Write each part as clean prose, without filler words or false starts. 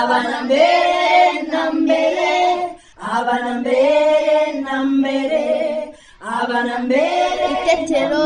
abana mbere na mbere, abana mbere na mbere, abana mbere. Itetero,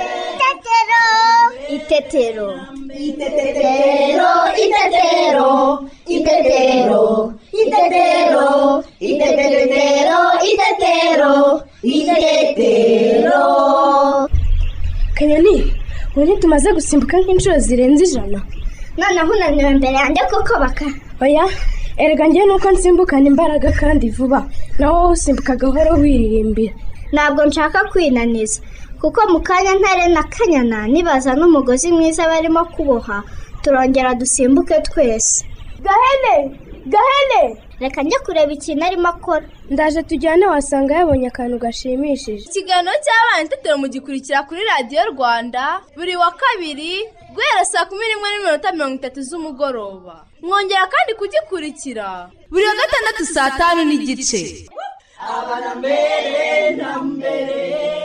itetero, itetero, itetero, itetero, itetero, itetero, itetero, itetero. Kanyoni, ubu tumaze gusimbuka nk'inshuro zirenze 100. noneho unaniwe imbere yanjye kuko baka. Oya, erega njye nuko nsimbukana imbaraga kandi vuba, nawe usimbuka gahoro wiririmbira. Ntabwo nshaka kwinaniza, kuko mu kanya ntare na kanyana nibaza n'umugozi mwiza barimo kuboha, turongera dusimbuke twese. Gahene! Reka njye kureba ikintu arimo akora. Ndaje tujyane, wasanga yabonye akantu gashimishije. Ikiganiro cy'abana Itetero mugikurikira kuri Radio Rwanda buri wa kabiri guhera saa 11:30 z'umugoroba. Mwongera kandi kugikurikira buri wa gatandatu saa 5:30. Abana mbere na mbere.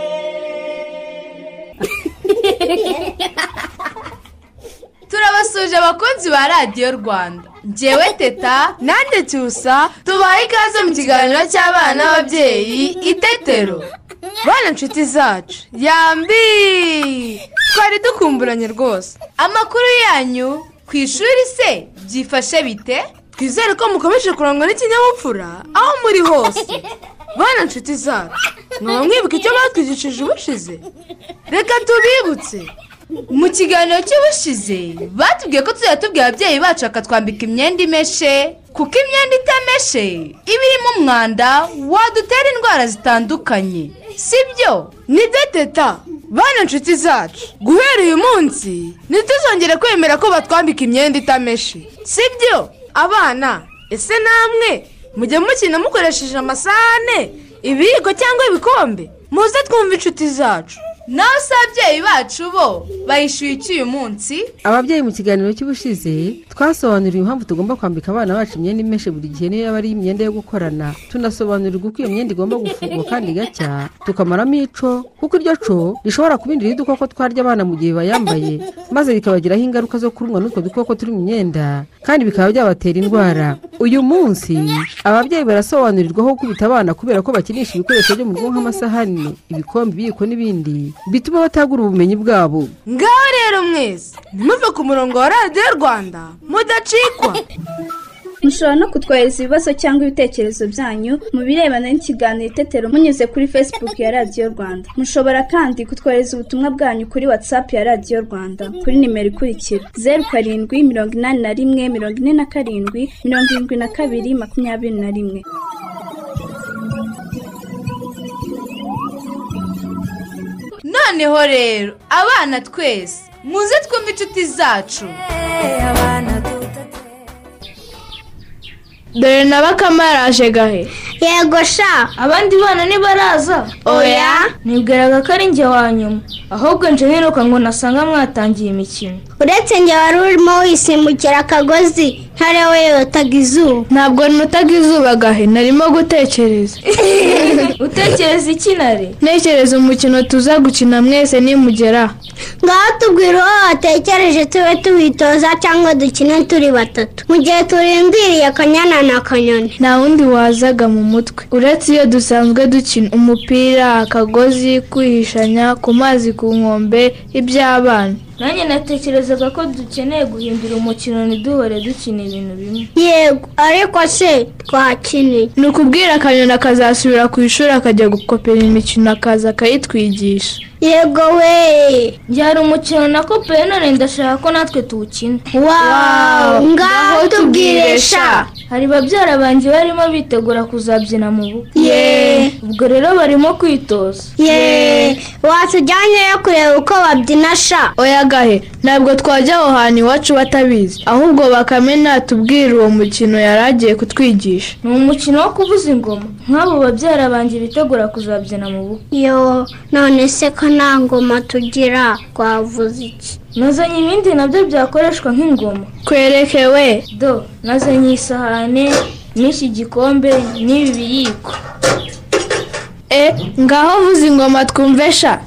Turabasuje abakunzi ba Radio Rwanda. Njyewe Teta nande Cyusa tubaye ikaze mu kiganiro cy'abana n'ababyeyi Itetero. Bana nshuti zacu yambi twari dukumburanye rwose. Amakuru yanyu ku ishuri se byifashe bite? Twizere ko mukomeje kurangwa n'ikinyabupfura aho muri hose. Bana nshuti zacu mwibuke icyo batwigishije ubushize. Reka tubibutse. Mu kiganiro cy'ubushize batubwiye ko tuzatubwira ababyeyi bacu akatwambika imyenda imeshe, kuko imyenda itameshe iba irimo umwanda wadutera indwara zitandukanye, sibyo? Ni Teta. Bana nshuti zacu guhera uyu munsi ntituzongere kwemera ko batwambika imyenda itameshe, sibyo? Abana, ese namwe mujya mukina mukoresheje amasahane, ibiyiko cyangwa ibikombe? Muze twumve inshuti zacu. Nawe se ababyeyi bacu bo bayishyuye iki uyu munsi? Ababyeyi mu kiganiro cy'ubushize twasobanuriye impamvu tugomba kwambika abana bacu imyenda imeshe buri gihe niyo yaba ari imyenda yo gukorana. Tunasobanurirwa uko iyo myenda igomba gufungwa kandi igacya, tukamaramo ico, kuko iryo co rishobora kubindira udukoko twarya abana mu gihe bayambaye, maze bikabagiraho ingaruka zo kurumwa n'utwo dukoko turi mu myenda kandi bikaba byabatera indwara. Uyu munsi ababyeyi barasobanurirwa aho gukubita abana kubera ko bakinisha ibikoresho byo mu rugo nk'amasahani, ibikombe, ibiyiko n'ibindi bituma batagura ubumenyi bwabo. Ngaho rero mwese nimuve ku murongo wa Radio Rwanda mudacikwa. Mushobora no kutwohereza ibibazo cyangwa ibitekerezo byanyu mu birebana n'ikiganiro Itetero munyuze kuri Facebook ya Radio Rwanda. Mushobora kandi kutwohereza ubutumwa bwanyu kuri WhatsApp ya Radio Rwanda kuri nimero ikurikira 0781477221. Noneho rero abana twese muze twumve inshuti zacu. Dore na Bakamaraje gahe. Yego sha. Abandi bana ntibaraza? Oya. Nibwiraga ko ari njye wa nyuma. Ahubwo nje niruka ngo nasanga mwatangiye imikino. Uretse njye wari urimo wisimbukira akagozi, ntare we yotaga izuba. Ntabwo nutaga izuba gahe, narimo gutekereza. Utekereza iki nare? Ntekereza umukino tuza gukina mwese nimugera. Ngaho tubwira uwo watekereje tube tuwitoza cyangwa dukine turi batatu. Mu gihe turindiriye akanyana na kanyoni. Nta wundi wazaga mu mutwe uretse iyo dusanzwe dukina umupira, akagozi, kwihishanya ku mazi, ku nkombe, iby'abana. Nanjye natekerezaga ko dukeneye guhindura umukino ntiduhore dukina ibintu bimwe. Yego, ariko se twakiniye. Ni ukubwira akanyoni akazasubira ku ishuri akajya gukopera imikino akaza akayitwigisha. Yego we. Njyari umukino nakopeye none ndashaka ko natwe tuwukina. Wow, ngaho tubwiresha. Hari babyara banjye barimo bitegura kuzabyina mu bukwe. Ubwo rero barimo kwitoza. Watujyanye yo kureba uko babyina sha. Oya gahe, ntabwo twajya aho hantu iwacu batabizi, ahubwo Bakamena tubwira uwo mukino yaragiye kutwigisha. Ni umukino wo kuvuza ingoma, nk'abo babyara banjye bitegura kuzabyina mu bukwe. Yo, none se ko nta ngoma tugira, twavuze iki? Nazanye ibindi nabyo byakoreshwa nk'ingoma. Kwerekewe. Do, nazanye isahane, n'iki gikombe, n'ibi biyiko. Ngaho vuza ingoma twumve sha.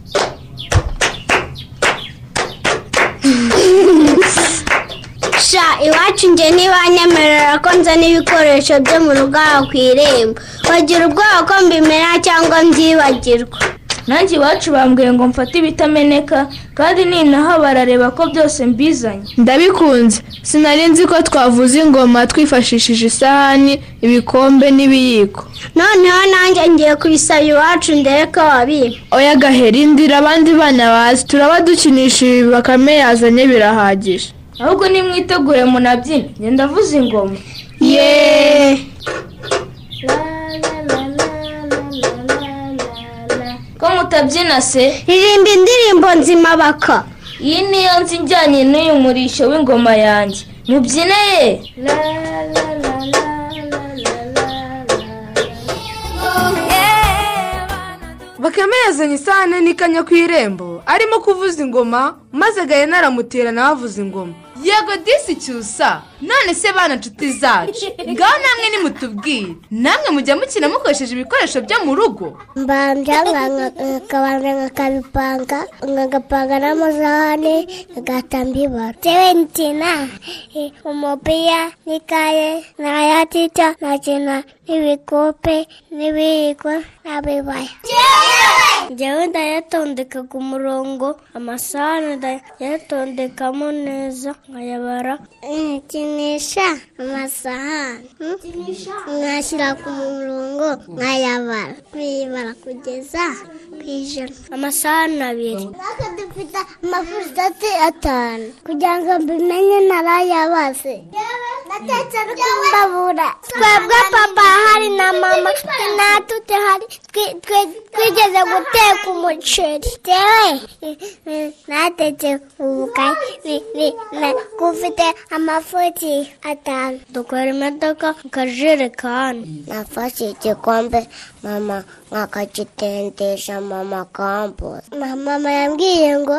Sha, iwacu njye ntibanyemerera ko nzana ibikoresho byo mu rugo aho ku irembo. Bagira ubwoba ko mbimena cyangwa mbyibagirwa. nanjye iwacu bambwiye ngo mfate ibitameneka kandi ninaha barareba ko byose mbizanye. Ndabikunze, sinari nzi ko twavuza ingoma twifashishije isahani, ibikombe n'ibiyiko. Noneho nanjye ngiye kubisaba iwacu ndebe ko wabiba. Oya Gahera, indira abandi bana bazi, turaba dukinisha ibi Bakame yazanye birahagije. Ahubwo nimwitegure munabyine, njye ndavuza ingoma. Yeee! Ko mutabyina se? Ririmba indirimbo nzima baka. Iyi niyo nzi njyanye n'uyu murisho w'ingoma yanjye. Mubyine ye! Bakame yazanye isahane n'ikanya ku irembo, arimo kuvuza ingoma, maze Gahene aramutera nawe avuza ingoma. Yego disi Cyusa, none se bana nshuti zacu, ngaho namwe nimutubwire, namwe mujya mukina mukoresheje ibikoresho byo mu rugo? Mbambya nkakabipanga, nkagapanga n'amasahane, nkagatamba ibara. Tewe nkina umupira n'ikaye, n'ayatita, nakina n'ibikope, n'ibiyiko, n'abibaya. Njyewe ndayatondeka ku murongo, amasahane ndayatondekamo neza, nkayabara. Nkinisha amasahane, nkashyira ku murongo, nkayabara, nkayabara kugeza ku ijana. Amasahane 2. Natwe dufite amafurisati 5 kugira ngo mbimenye narayabaze. Natetse kumbabura. Twebwe papa hari na mama natute hari twigeze guteka umuceri. Tewe natetse ubugari kufite amafuti 5. Dukora imodoka kajerekani. Nafashe igikombe mama nkakagitendesha mama campus. Mama yambwiye ngo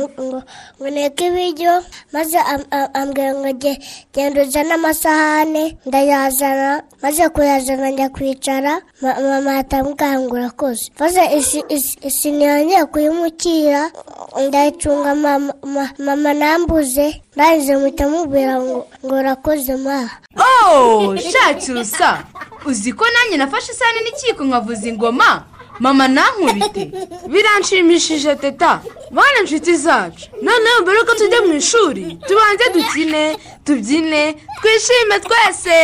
neke ibiryo, maze ambwira ngo genda uzane amasahane, ndayazana, maze kuyazana njya kwicara, mama atambwira kose. Maze isiniya ngiye kuyimukira, ndayicunga mama nambuze, ndahize muhita mubwira ngo urakoze ma. Oh, Cyusa, uzi ko nanjye nafashe isahane n'ikiyiko nkavuza ingoma, mama nankubite. Biranshimishije teta, bana nshuti zacu, noneho mbere ko tujya mu ishuri tubanze dukine, tubyine, twishime twese.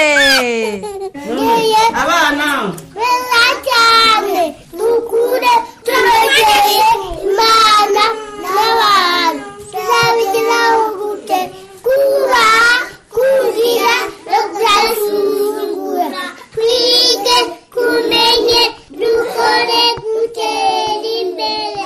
Abana beza cyane, dukure tunogeye Imana n'abantu, tuzabigeraho gute? Kubaha, kumvira no kudasuzugura, twige, tumenye, dukore, dutere imbere.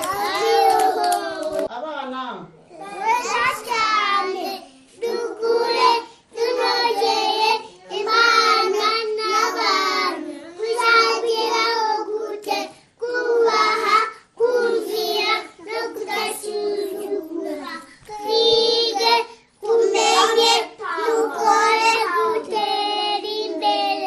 abana Beza cyane, dukure tunogeye Imana n'abantu, tuzabigeraho gute? Kubaha, kumvira no kudasuzugura, twige, tumenye, dukore, dutere imbere.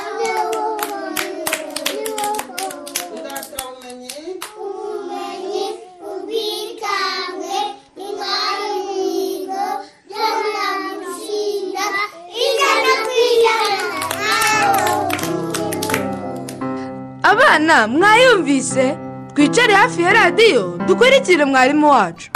ndata umenye Ubwitange, intwaro y'imihigo, by'abanyamushinga, ijana ku ijana. Abana mwayumvise, twicare hafi ya radiyo dukurikire mwarimu wacu.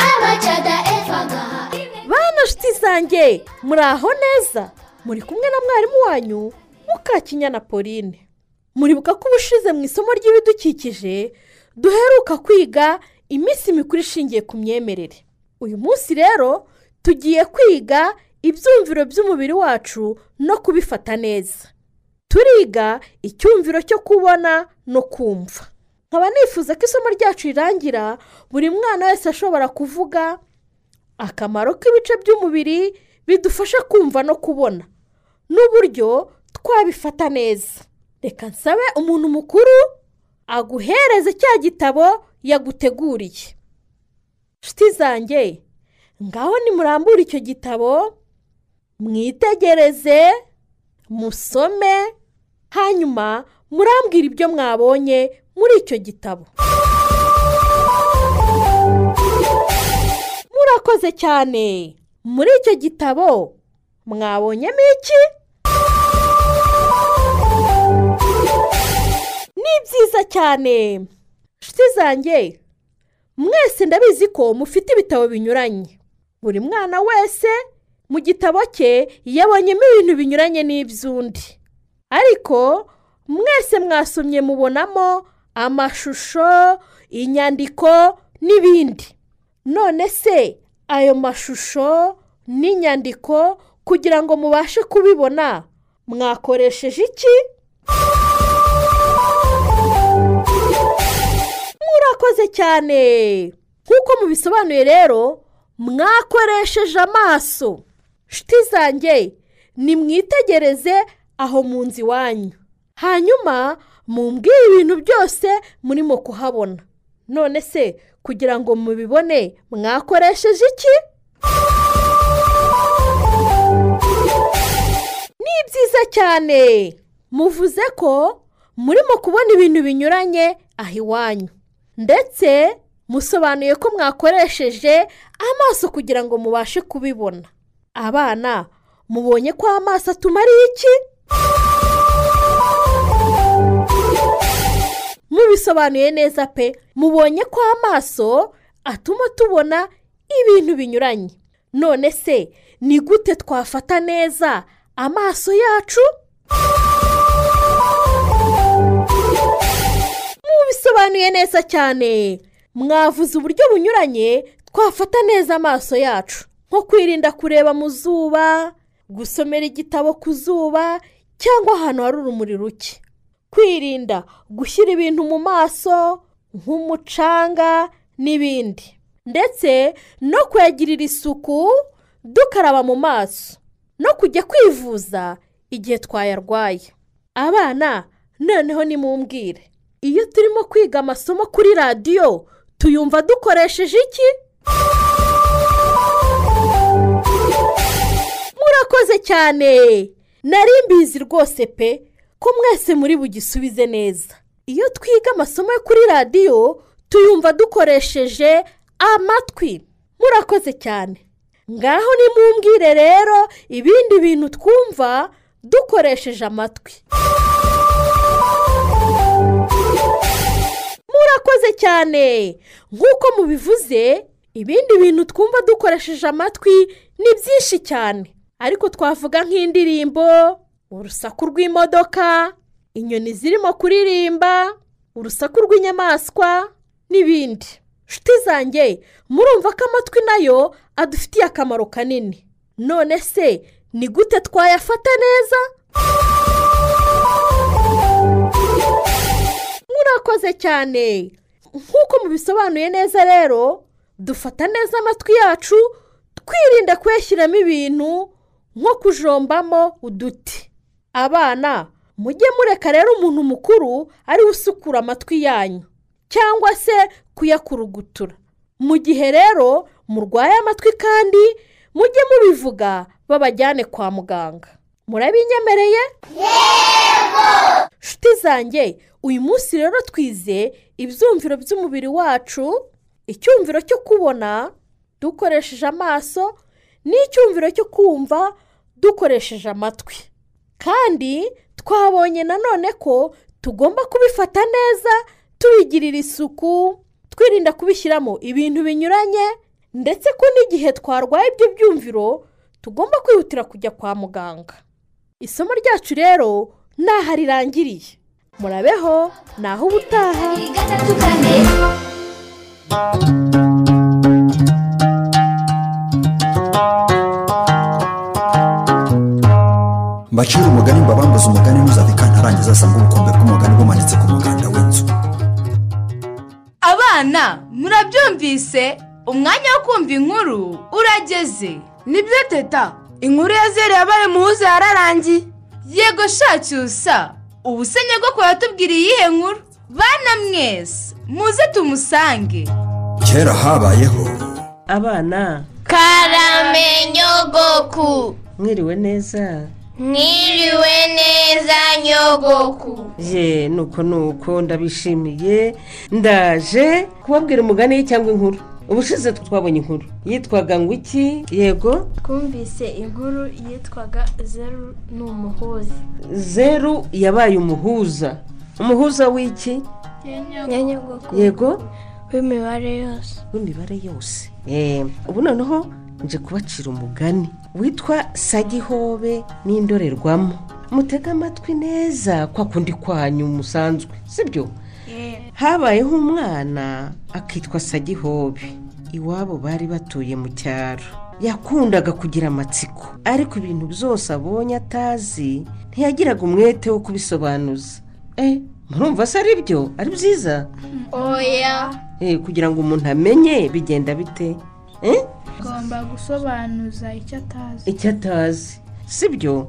Bana nshuti zanjye, muri aho neza? Muri kumwe na mwarimu wanyu Mukakinyana Pauline. Muribuka ko ubushize mu isomo ry'ibidukikije duheruka kwiga iminsi mikuru ishingiye ku myemerere. Uyu munsi rero tugiye kwiga ibyumviro by'umubiri wacu no kubifata neza. Turiga icyumviro cyo kubona no kumva. Nkaba nifuza ko isomo ryacu rirangira buri mwana wese ashobora kuvuga akamaro k'ibice by'umubiri bidufasha kumva no kubona n'uburyo twabifata neza. Reka nsabe umuntu mukuru aguhereze cya gitabo yaguteguriye. Nshuti zanjye, ngaho nimurambure icyo gitabo, mwitegereze, musome, hanyuma murambwira ibyo mwabonye muri icyo gitabo. Murakoze cyane. Muri icyo gitabo mwabonyemo iki? Ni byiza cyane nshuti zanjye, mwese ndabizi ko mufite ibitabo binyuranye. Buri mwana wese mu gitabo cye yabonyemo ibintu binyuranye n'iby'undi, ariko mwese mwasomye mubonamo amashusho, inyandiko n'ibindi. None se ayo mashusho n'inyandiko kugira ngo mubashe kubibona mwakoresheje iki? Murakoze cyane. Nk'uko mubisobanuye rero, mwakoresheje amaso. Nshuti zanjye, nimwitegereze aho mu nzu iwanyu, hanyuma mumbwire ibintu byose murimo kuhabona. None se kugira ngo mubibone mwakoresheje iki? Ni byiza cyane. Muvuze ko murimo kubona ibintu binyuranye aho iwanyu, ndetse musobanuye ko mwakoresheje amaso kugira ngo mubashe kubibona. Abana, mubonye ko amaso atumariye iki? Mubisobanuye neza pe. Mubonye ko amaso atuma tubona ibintu binyuranye. None se ni gute twafata neza amaso yacu? Mubisobanuye neza cyane. Mwavuze uburyo bunyuranye twafata neza amaso yacu, nko kwirinda kureba mu zuba, gusomera igitabo ku zuba cyangwa ahantu hari urumuri ruke, kwirinda gushyira ibintu mu maso nk'umucanga n'ibindi, ndetse no kuyagirira isuku dukaraba mu maso, no kujya kwivuza igihe twayarwaye. Abana, noneho nimumbwire, iyo turimo kwiga amasomo kuri radiyo tuyumva dukoresheje iki? Murakoze cyane. Nari mbizi rwose pe ko mwese muri bugisubize neza. Iyo twiga amasomo yo kuri radiyo tuyumva dukoresheje amatwi. Murakoze cyane. Ngaho nimumbwire rero ibindi bintu twumva dukoresheje amatwi. Murakoze cyane. Nk'uko mubivuze, ibindi bintu twumva dukoresheje amatwi ni byinshi cyane, ariko twavuga nk'indirimbo, urusaku rw'imodoka, inyoni zirimo kuririmba, urusaku rw'inyamaswa n'ibindi. Nshuti zanjye, murumva ko amatwi nayo adufitiye akamaro kanini. None se ni gute twayafata neza? Murakoze cyane. Nk'uko mubisobanuye neza rero, dufata neza amatwi yacu twirinda kuyashyiramo ibintu nko kujombamo uduti. Abana, mujye mureka rero umuntu mukuru ari usukura amatwi yanyu cyangwa se kuyakurugutura. Mu gihe rero murwaye amatwi kandi mujye mubivuga babajyane kwa muganga. Murabinyemereye? Yego! Nshuti zanjye, uyu munsi rero twize ibyumviro by'umubiri wacu, icyumviro cyo kubona dukoresheje amaso n'icyumviro cyo kumva dukoresheje amatwi. Kandi twabonye nanone ko tugomba kubifata neza, tubigirira isuku, twirinda kubishyiramo ibintu binyuranye, ndetse ko n'igihe twarwaye ibyo byumviro tugomba kwihutira kujya kwa muganga. Isomo ryacu rero naho rirangiriye. Murabeho, naho ubutaha. mbacira umugani mbabambuza umugani ntuzave kantarangiza asanga ubukombe bw'umugani bumanitse ku muganda w'inzu. Abana, murabyumvise? Umwanya wo kumva inkuru urageze. Nibyo teta, inkuru ya Zeri yabaye muhuza yararangiye. Yego Shacyusa, ubu se nyogokuru yatubwiriye iyihe nkuru? Bana mwese muze tumusange. Kera habayeho abana. Karame nyogoku. Mwiriwe neza. Mwiriwe neza nyogoku. Nuko ndabishimiye, ndaje kubabwira umugani cyangwa inkuru. ubushize twabonye inkuru yitwaga ngo iki? Yego, twumvise inkuru yitwaga zeru ni umuhuza. Zeru yabaye umuhuza. Umuhuza w'iki? Yego, w'imibare yose. W'imibare yose. Ubu noneho nje kubacira umugani witwa Sagihobe n'indorerwamo. Mutega amatwi neza kwa kundi kwanyu musanzwe, sibyo? Habayeho umwana akitwa Sagihobe. Iwabo bari batuye mu cyaro. Yakundaga kugira amatsiko, ariko ibintu byose abonye atazi ntiyagiraga umwete wo kubisobanuza. Murumva se ari byo? Ari byiza? Oya. Kugira ngo umuntu amenye bigenda bite? Ugomba gusobanuza icyo atazi, sibyo?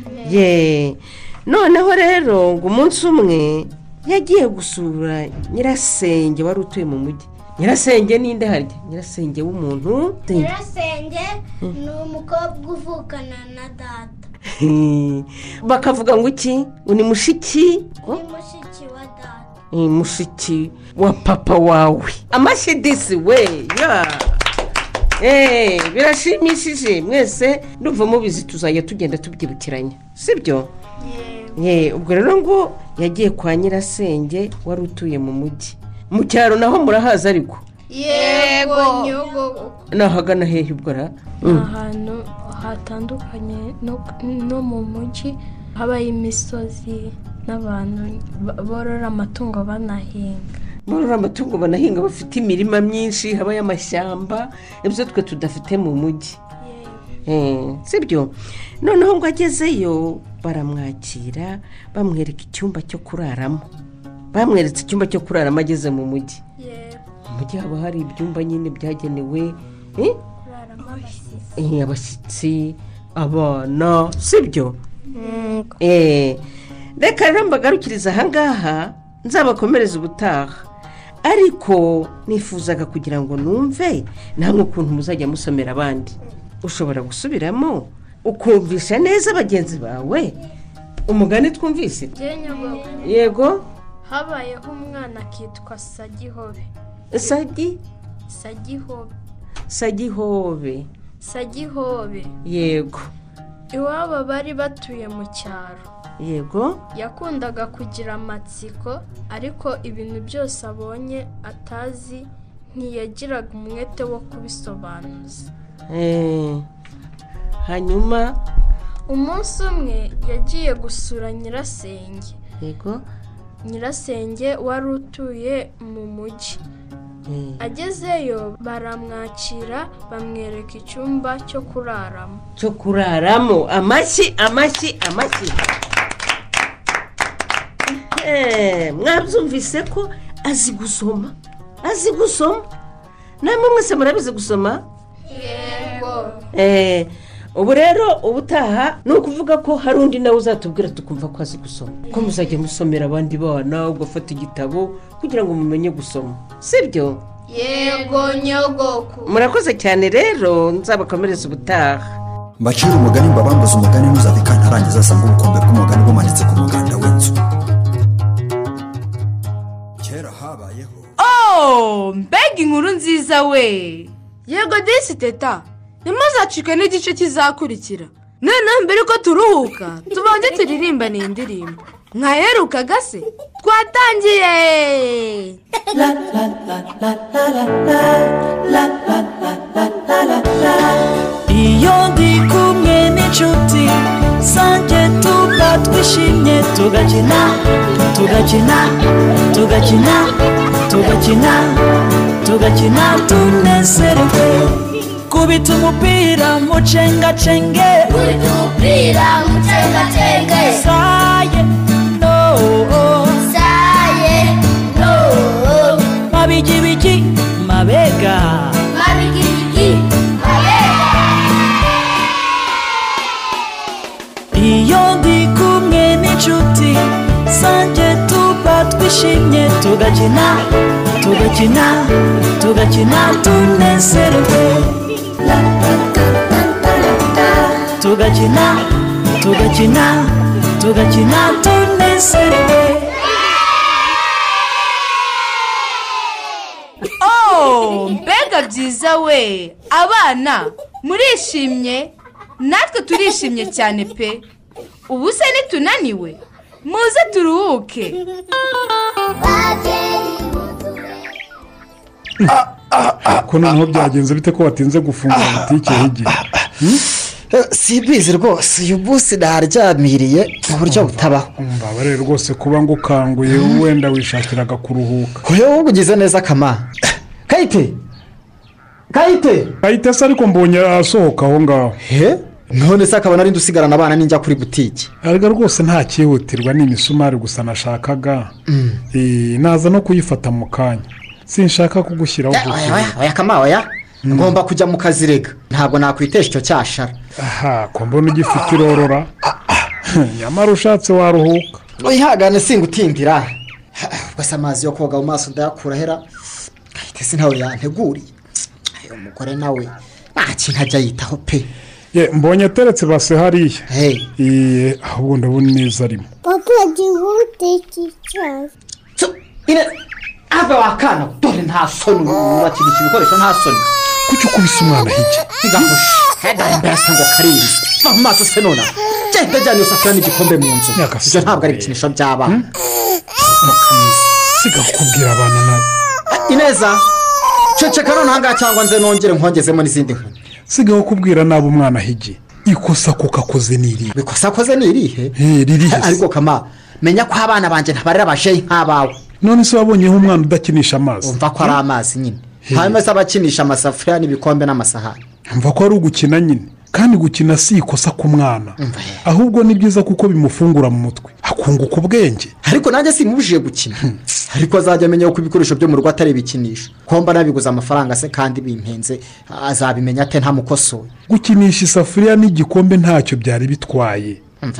Noneho rero ngo umunsi umwe yagiye gusura nyirasenge wari utuye mu mujyi. Nyirasenge ninde harya? Nyirasenge w'umuntu. Nyirasenge ni umukobwa uvukana na data. Bakavuga ngo iki? Ni mushiki? Ni mushiki wa data. Mushiki wa papa wawe. Amashidisi we ya. Birashimishije mwese, ndumva mubizi tuzajya tugenda tubyibukiranya, sibyo? Ubwo rero ngo yagiye kwa nyirasenge wari utuye mu mujyi. Mu cyaro naho murahaza ariko? Yego nyogoko. Nahagana hehe ubwo ra? Ahantu hatandukanye no mu mujyi habaye imisozi n'abantu borora amatungo banahinga. Bafite imirima myinshi, habaye amashyamba, ibyo twe tudafite mu mujyi. Sibyo? Noneho ngo agezeyo baramwakira, bamwereka icyumba cyo kuraramo. Bamweretse icyumba cyo kuraramo ageze mu mujyi. Mu mujyi haba hari ibyumba nyine byagenewe abashyitsi, abana, sibyo? Reka rero mbagarukiriza ahangaha, nzabakomereza ubutaha. Ariko nifuzaga kugira ngo numve namwe ukuntu muzajya musomera abandi. Ushobora gusubiramo ukumvisha neza bagenzi bawe umugani twumvise? Yego. Habayeho umwana akitwa Sagihobe. Sagihobe. Yego. Iwabo bari batuye mu cyaro. Yego. Yakundaga kugira amatsiko, ariko ibintu byose abonye atazi ntiyagiraga umwete wo kubisobanuza. Hanyuma umunsi umwe yagiye gusura nyirasenge. Yego. Nyirasenge wari utuye mu mujyi. Agezeyo baramwakira, bamwereka icyumba cyo kuraramo. Amashyi. Mwabyumvise ko azi gusoma? Namwe mwese murabizi gusoma? Yego. Ubu rero ubutaha ni ukuvuga ko hari undi nawe uzatubwira tukumva ko azi gusoma. Ko muzajya musomera abandi bana, ugafata igitabo kugira ngo mumenye gusoma, sibyo? Yego nyogoko. Murakoze cyane rero, nzabakomereza ubutaha. Mbacira umugani mbabambuza umugani ntuzave kantarangiza asanga ubukombe bw'umugani bumanitse ku muganda w'inzu. Kera habayeho. Mbega inkuru nziza we. Yego disi teta, ntimuzacike n'igice kizakurikira. Noneho mbere ko turuhuka tubanze turirimba n'indirimbo mwaherukaga se? Twatangiye. Iyo ndi kumwe n'inshuti zanjye tuba twishimye, tugakina tunezerewe. Kubita umupira mucengacenge, saye no mabigibigi mabega. Iyo ndi kumwe n'inshuti zanjye tuba twishimye, tugakina tunezerewe. Tugakina tunezerewe. Mbega mbega byiza we abana murishimye natwe turishimye cyane pe ubu se nitunaniwe muze turuhuke. ko noneho byagenze bite ko watinze gufungura butike y'igihe? si bizi rwose uyu munsi naryamiriye mu buryo butabaho. mbabare rwose kuba ngukanguye wenda wishakiraga kuruhuka. wowe ugize neza kama. kayite se ariko mbonye asohoka aho ngaho. none se akaba nari ndusigarana abana ninjya kuri butike. ariko rwose nta cyihutirwa ni imisumari gusa nashakaga. naza no kuyifata mu kanya sinshaka kugushyiraho. oya kama oya ngomba kujya mu kazi rega ntabwo nakwitesha icyo cyashara. aha ko mbona ugifite irorora nyamara ushatse waruhuka. wihangane singutindira gusa amazi yo koga mu maso ndayakura hera. kayite se nawe yanteguriye uyu mugore nawe nta kintu ajya yitaho pe. mbonye ateretse base hariya. ahubwo ndabona neza arimo. papa gihute cyane. ave wakana dore nta soni urakinisha ibikoresho nta soni. kuki ukubise umwana hirya? igahusha hedari mbese ngo kariri va mu maso se nona genda jyana usafira n'igikombe mu nzu. ibyo ntabwo ari ibikinisho by'abana. siga kubwira abana nawe. ineza ceceka none ahangaha cyangwa nze nongere nkongezemo n'izindi nkuru. sigaho kubwira nabi umwana higi ikosa kuko akoze n'irihe. ikosa akoze n'irihe? ririhe ariko kama menya ko abana banjye ntabarira abasheyi nk'abawe. none se wabonyeho umwana udakinisha amazi? umva ko ari amazi nyine. hanyuma se abakinisha amasafuriya n'ibikombe n'amasahani. umva ko ari ugukina nyine kandi gukina si ikosa ku mwana ahubwo ni byiza kuko bimufungura mu mutwe akunguka ubwenge. ariko nanjye simubujije gukina ariko azajya amenya ko ibikoresho byo mu rugo atari ibikinisho komba nabiguza amafaranga se kandi bimpenze azabimenya ate ntamukosoye. gukinisha isafuriya n'igikombe ntacyo byari bitwaye.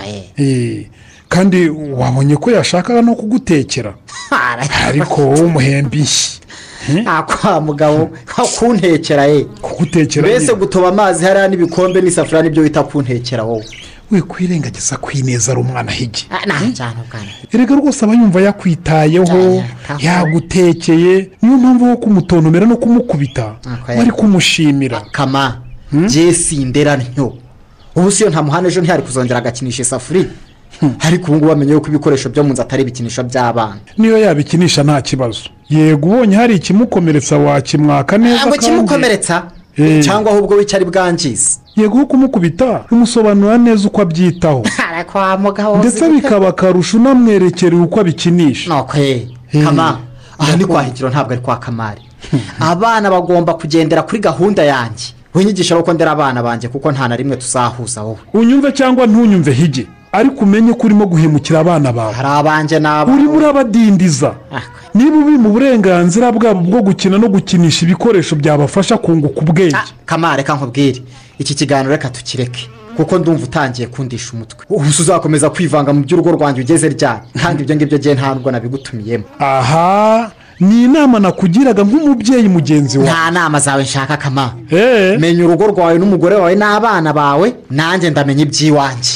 kandi wabonye ko yashakaga no kugutekera ariko wowe umuhembi nshyi. kwa mugabo kuntekera kugutekera mbese gutoba amazi hariya n'ibikombe n'isafuriya nibyo wita kuntekera wowe. we kwirengagiza kwineza ari umwana higi. erega rwose aba yumva yakwitayeho yagutekeye niyo mpamvu wo kumutontomera no kumukubita wari kumushimira. kama jesi ndera ntyo ubu siyo nta muhanda ejo ntiyari kuzongera agakinisha isafuriya. ariko ubu ngubu bamenye ko ibikoresho byo mu nzu atari ibikinisho by'abana. niyo yabikinisha nta kibazo. yego ubonye hari ikimukomeretsa wakimwaka neza kandi kimukomeretsa cyangwa ahubwo wicari bwangiza. yego wo kumukubita umusobanura neza uko abyitaho ndetse bikaba akarusho unamwerekera uko abikinisha. kama aha ni kwa higiro ntabwo ari kwa kamari. abana bagomba kugendera kuri gahunda yanjye. winyigisha uko ndera abana banjye kuko nta na rimwe tuzahuza wowe. unyumve cyangwa ntunyumve hige ariko umenye ko urimo guhemukira abana bawe. hari abanjye n'abo urimo urabadindiza. niba uri mu burenganzira bwabo bwo gukina no gukinisha ibikoresho byabafasha kunguka ubwenge. kamari reka nkubwire iki kiganiro reka tukireke kuko ndumva utangiye kundisha umutwe. ubu uzakomeza kwivanga mu by'urugo rwanjye ugeze ryari kandi ibyo ngibyo gihe ntabwo nabigutumiyemo. aha ni inama nakugiraga nk'umubyeyi mugenzi wawe. nta nama zawe nshaka kama. menya urugo rwawe n'umugore wawe n'abana bawe nanjye ndamenya iby'iwanjye.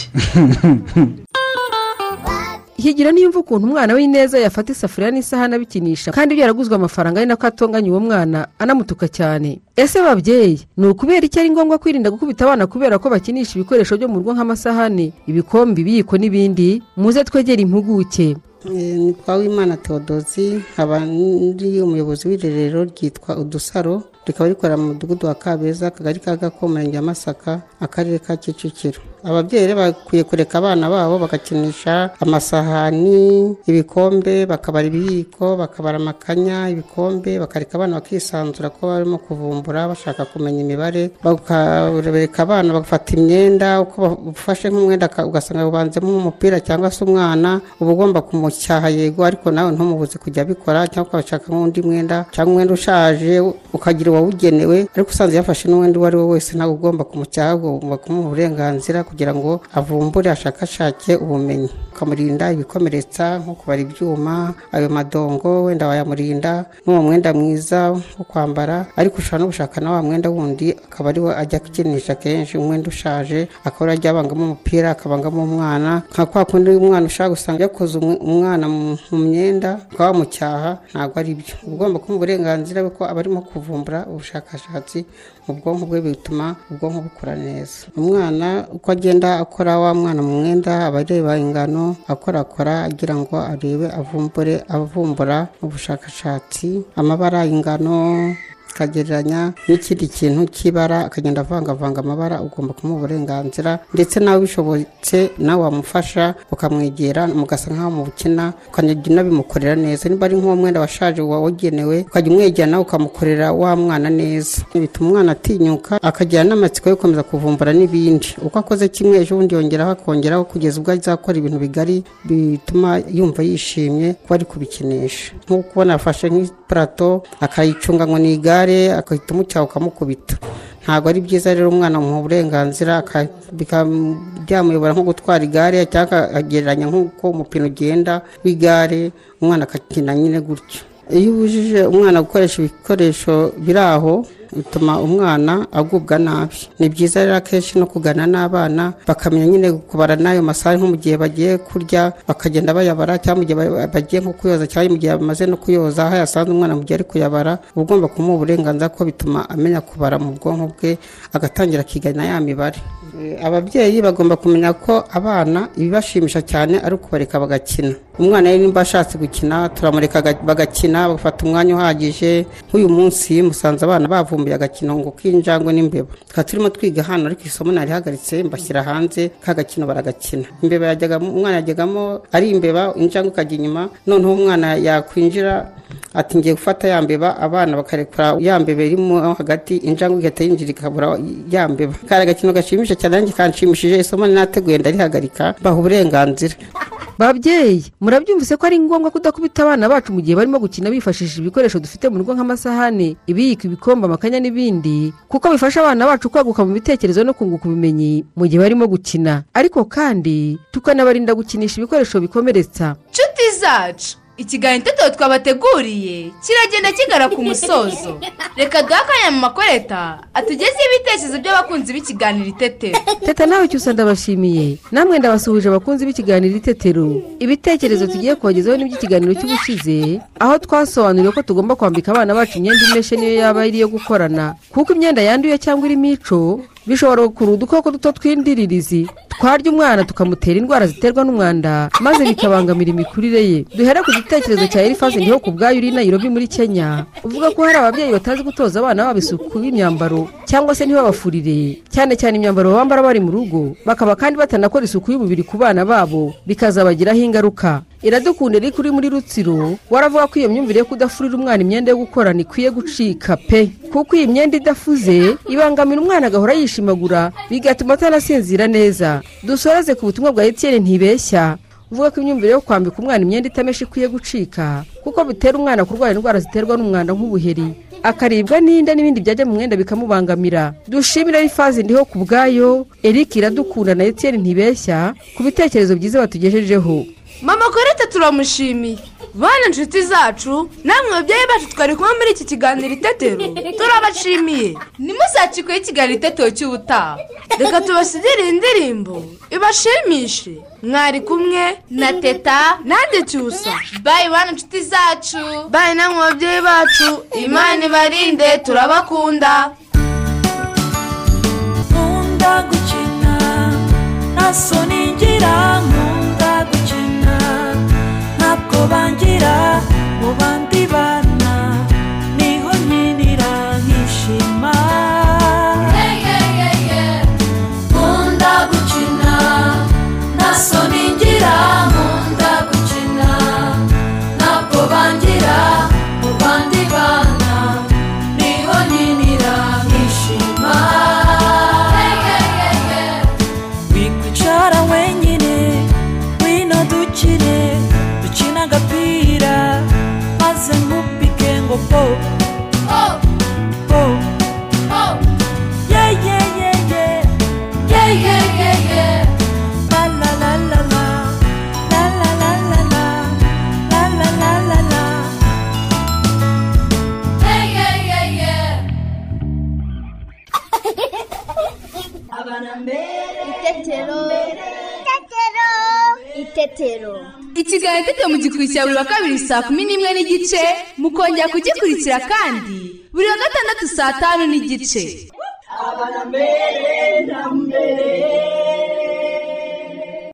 higira niyumva ukuntu umwana w'ineza yafata isafuriya n'isahani abikinisha kandi byaraguzwe amafaranga ari nako atonganya uwo mwana anamutuka cyane. ese babyeyi ni ukubera icyo ari ngombwa kwirinda gukubita abana kubera ko bakinisha ibikoresho byo mu rugo nk'amasahani ibikombe ibiyiko n'ibindi? muze twegere impuguke. nitwa Uwimana Theodosi nkaba ndi umuyobozi w'irerero ryitwa Udusaro rikaba rikorera mu mudugudu wa Kabeza akagari ka Gakoma umurenge wa Masaka akarere ka Kicukiro. ababyeyi rero bakwiye kureka abana babo bagakinisha amasahani ibikombe bakabara ibiyiko bakabara amakanya ibikombe bakareka abana bakisanzura ko barimo kuvumbura bashaka kumenya imibare bakareka abana bagafata imyenda uko bafashe nk'umwenda ugasanga ubanzemo umupira cyangwa se umwana uba ugomba kumucyaha yego ariko nawe ntumubuze kujya abikora cyangwa ukabashaka nk'undi mwenda cyangwa umwenda ushaje ukagira uwawugenewe ariko usanze yafashe n'uwenda uwo ari we wese ntabwo ugomba kumucyaha ugomba kumuha uburenganzira kugira ngo avumbure ashakashake ubumenyi ukamurinda ibikomeretsa nko kubara ibyuma ayo madongo wenda wayamurinda n'uwo mwenda mwiza wo kwambara ariko ushobora no gushaka na wa mwenda wundi akaba ari we ajya kukinisha kenshi umwenda ushaje akaba ajya abangamo umupira akabangamo umwana nka kwa kundi umwana ushaka gusanga yakoze umwana mu myenda ukaba wamucyaha ntabwo ari byo ugomba kumuha uburenganzira ko aba arimo kuvumbura akora ubushakashatsi mu bwonko bwe bituma ubwonko bukura neza. Umwana uko agenda akora wa mwana mu mwenda aba areba ingano akora agira ngo arebe avumbura ubushakashatsi amabara y'ingano akagereranya n'ikindi kintu cy'ibara akagenda avangavanga amabara. Ugomba kumuha uburenganzira ndetse nawe bishobotse nawe wamufasha ukamwegera mugasa nk'aho mubukina ukajya unabimukorera neza. Niba ari nk'uwo mwenda washaje wagenewe ukajya umwegera nawe ukamukorera wa mwana neza. Bituma umwana atinyuka akagira n'amatsiko yo gukomeza kuvumbura n'ibindi. Uko akoze kimwe ejo bundi yongeraho akongeraho kugeza ubwo azakora ibintu bigari bituma yumva yishimye kuba ari kubikinisha. Nk'uko ubona afashe nk'iparato akayicunga ngo ni igare akahita umucyaha ukamukubita. Ntabwo ari byiza rero umwana mu burenganzira byamuyobora nko gutwara igare cyangwa agereranya nk'uko umupine ugenda w'igare umwana akakina nyine gutyo. Iyo ubujije umwana gukoresha ibikoresho biri aho bituma umwana agubwa nabi. Ni byiza rero akenshi no kugana n'abana bakamenya nyine kubara n'ayo masaha nko mu gihe bagiye kurya bakagenda bayabara cyangwa mu gihe bagiye nko kuyoza cyangwa mu gihe bamaze no kuyoza aho yasanze umwana mu gihe ari kuyabara ugomba kumuha uburenganzira ko bituma amenya kubara mu bwonko bwe agatangira akigana ya mibare. Ababyeyi bagomba kumenya ko abana ibibashimisha cyane ari ukubareka bagakina. Umwana rero nimba ashatse gukina turamureka bagakina bagafata umwanya uhagije. Nk'uyu munsi musanze abana bavumbuye agakino ngo k'injangwe n'imbeba. Tukaba turimo twiga hano ariko isomo narihagaritse mbashyira hanze k'agakino baragakina. Imbeba umwana yajyagamo ari imbeba injangwe ikajya inyuma noneho umwana yakwinjira ati ngiye gufata ya mbeba abana bakarekura ya mbeba irimo hagati injangwe igahita yinjira ikabura ya mbeba. Kari agakino gashimisha cyane nanjye kanshimishije isomo nateguye ndarihagarika baha uburenganzira. Babyeyi murabyumvise ko ari ngombwa kudakubita abana bacu mu gihe barimo gukina bifashishije ibikoresho dufite mu rugo nk'amasahani ibiyiko ibikombe amakanya n'ibindi kuko bifasha abana bacu kwaguka mu bitekerezo no kunguka ubumenyi mu gihe barimo gukina ariko kandi tukanabarinda gukinisha ibikoresho bikomeretsa. Nshuti zacu ikiganiro Itetero twabateguriye kiragenda kigara ku musozo. Reka duhe akanya mu makoreta atugezeho ibitekerezo by'abakunzi b'ikiganiro Itetero. Teta nawe cyusa ndabashimiye namwe ndabasuhuje abakunzi b'ikiganiro Itetero. Ibitekerezo tugiye kubagezaho n'iby'ikiganiro cy'ubushize aho twasobanuriye ko tugomba kwambika abana bacu imyenda imeshe niyo yaba iri yo gukorana kuko imyenda yanduye cyangwa irimo ico bishobora gukura udukoko duto tw'indiririzi twarya umwana tukamutera indwara ziterwa n'umwanda maze bikabangamira imikurire ye. Duhere ku gitekerezo cya Elifazi ndiho ku bwayo uri Nairobi muri Kenya uvuga ko hari ababyeyi batazi gutoza abana babo isuku y'imyambaro cyangwa se ntibabafurire cyane cyane imyambaro bambara bari mu rugo bakaba kandi batanakora isuku y'umubiri ku bana babo bikazabagiraho ingaruka. Iradukunda iri kuri muri Rutsiro waravuga ko iyo myumvire yo kudafurira umwana imyenda yo gukorana ikwiye gucika pe kuko iyi myenda idafuze ibangamira umwana agahora yishimagura bigatuma atanasinzira neza. Dusoreze ku butumwa bwa Etienne Ntibeshya uvuga ko imyumvire yo kwambika umwana imyenda itameshe ikwiye gucika kuko bitera umwana kurwara indwara ziterwa n'umwanda nk'ubuheri akaribwa n'inda n'ibindi byajya mu mwenda bikamubangamira. Dushimira Elifazi ndiho ku bwayo Eric Iradukunda na Etienne Ntibeshya ku bitekerezo byiza batugejejeho. Mama Koreta turamushimiye. Bana nshuti zacu namwe babyeyi bacu twari kumwe muri iki kiganiro Itetero turabashimiye. Nimuzacikwe ikiganiro Itetero cy'ubutaha. Reka tubasigire indirimbo ibashimishe. Mwari kumwe na Teta nande Cyusa. Bye bana nshuti zacu. Bye namwe babyeyi bacu. Imana ibarinde turabakunda. Nkunda gukina nasoningira nkunda gukina ntabwo bangira mu bandi bana niho nyinira nkishima. Nkunda gukina nasoningira nkunda gukina ntabwo bangira mu bandi bana niho nyinira nkishima. Wikwicara wenyine wino dukine dukina agapira maze nkupike ngo po po yeah yeah yeah yeah yeah yeah yeah yeah la la la la la la la la la la la la la la yeah yeah yeah yeah. Abana mbere Itetero. Ikiganiro Itetero mugikurikira buri wa kabiri saa 11:30 mukongera kugikurikira kandi buri wa gatandatu saa 5 n'igice. abana mbere na mbere